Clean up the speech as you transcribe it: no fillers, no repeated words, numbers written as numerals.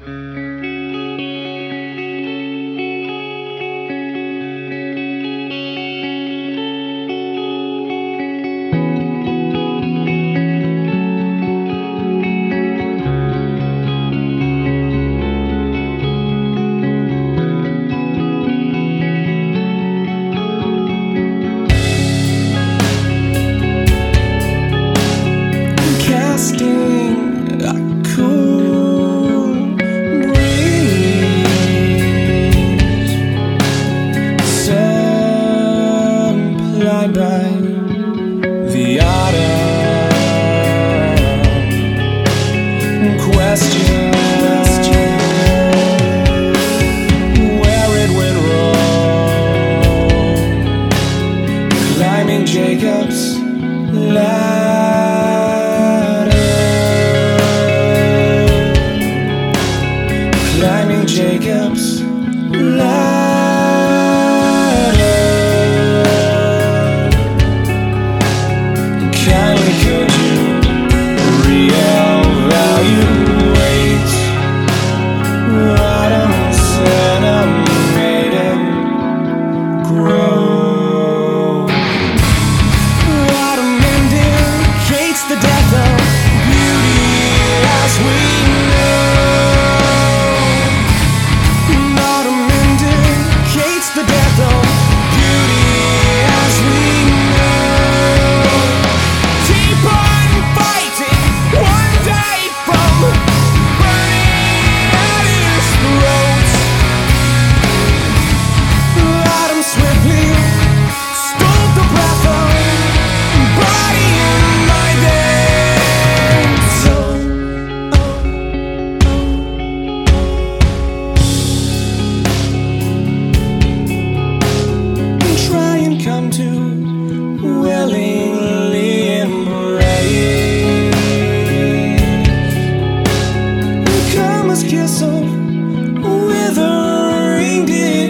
By the autumn question where it went wrong, climbing Jacob's ladder, climbing Jacob's ladder. Kindly could you reevaluate what I'm made and grow? Autumn indicates the death of beauty as we know. Autumn indicates the death of beauty as we know. Keep on fighting one day from burning at his throat. Autumn swiftly stole the breath of body and mind and soul. Try and come to willingly embrace. Come as kiss of withering day.